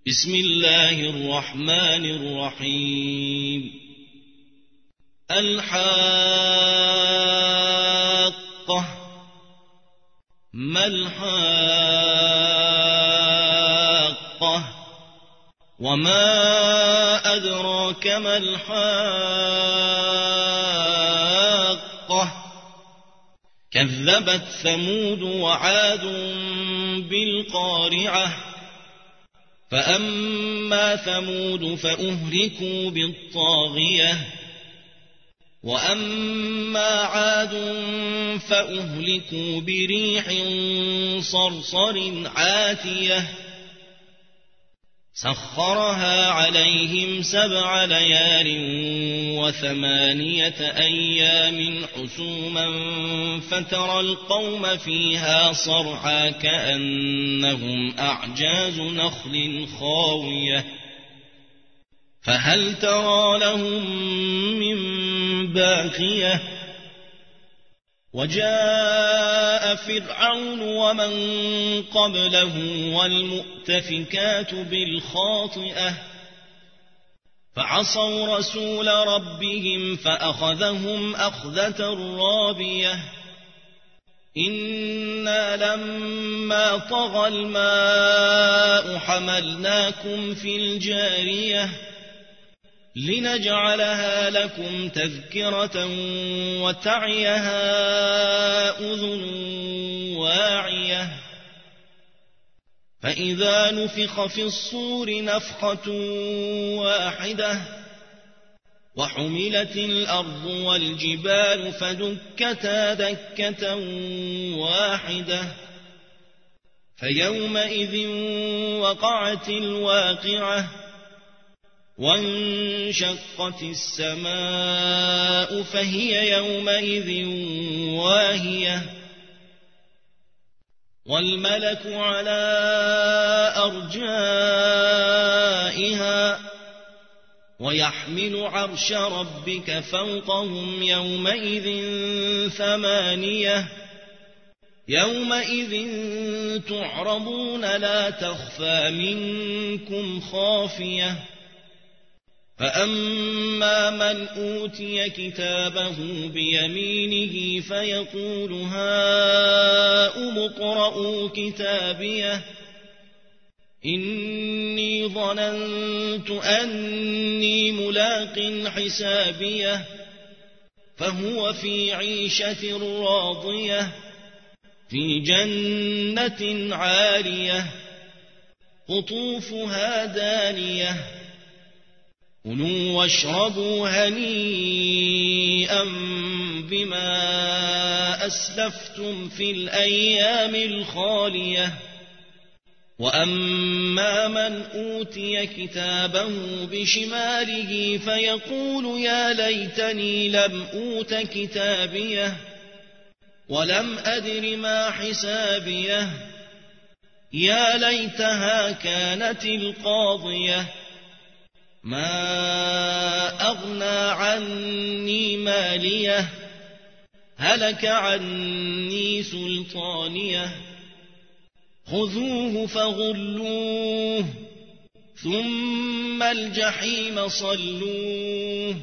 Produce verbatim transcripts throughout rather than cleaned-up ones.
بسم الله الرحمن الرحيم الحاقة ما الحاقة وما أدراك ما الحاقة كذبت ثمود وعاد بالقارعة فأما ثمود فأهلكوا بالطاغية وأما عاد فأهلكوا بريح صرصر عاتية سخرها عليهم سبع ليال وثمانية أيام حسوما فترى القوم فيها صرعى كأنهم أعجاز نخل خاوية فهل ترى لهم من باقية وجاء فرعون ومن قبله والمؤتفكات بالخاطئة فعصوا رسول ربهم فأخذهم أخذة رابية إنا لما طغى الماء حملناكم في الجارية لنجعلها لكم تذكرة وتعيها أذن واعية فإذا نفخ في الصور نفخة واحدة وحملت الأرض والجبال فدكتا دكة واحدة فيومئذ وقعت الواقعة وانشقت السماء فهي يومئذ واهية والملك على أرجائها ويحمل عرش ربك فوقهم يومئذ ثمانية يومئذ تعرضون لا تخفى منكم خافية فأما من أوتي كتابه بيمينه فيقول هاؤم اقرءوا كتابيه إني ظننت أني ملاق حسابيه فهو في عيشة راضية في جنة عالية قطوفها دانية كلوا واشربوا هنيئا بما أسلفتم في الأيام الخالية وأما من أوتي كتابه بشماله فيقول يا ليتني لم أوت كتابيه ولم أدر ما حسابيه يا ليتها كانت القاضية ما أغنى عني ماليه هلك عني سلطانيه خذوه فغلوه ثم الجحيم صلوه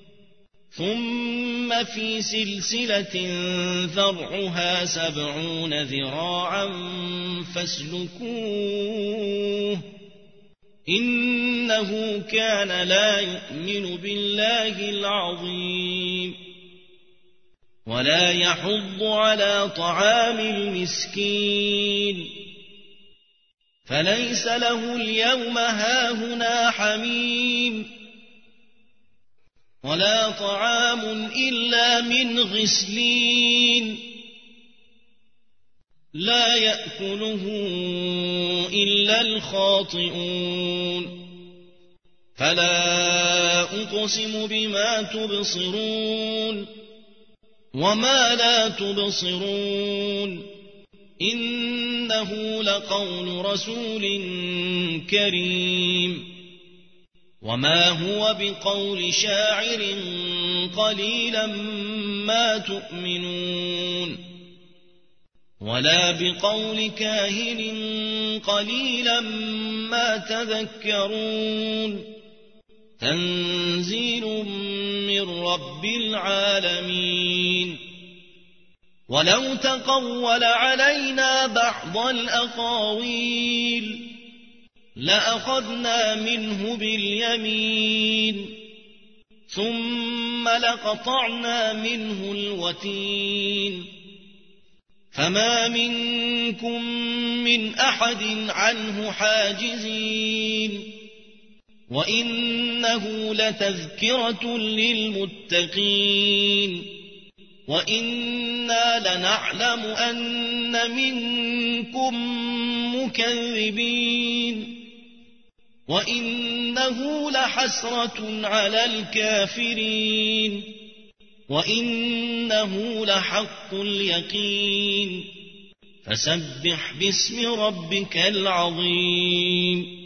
ثم في سلسلة ذرعها سبعون ذراعا فاسلكوه إنه كان لا يؤمن بالله العظيم ولا يحض على طعام المسكين فليس له اليوم هاهنا حميم ولا طعام إلا من غسلين لا يأكله إلا الخاطئون فلا أقسم بما تبصرون وما لا تبصرون إنه لقول رسول كريم وما هو بقول شاعر قليلا ما تؤمنون ولا بقول كاهن قليلا ما تذكرون تنزيل من رب العالمين ولو تقول علينا بعض الأقاويل لأخذنا منه باليمين ثم لقطعنا منه الوتين فما منكم من أحد عنه حاجزين وإنه لتذكرة للمتقين وإنا لنعلم أن منكم مكذبين وإنه لحسرة على الكافرين وإنه لحق اليقين فسبح باسم ربك العظيم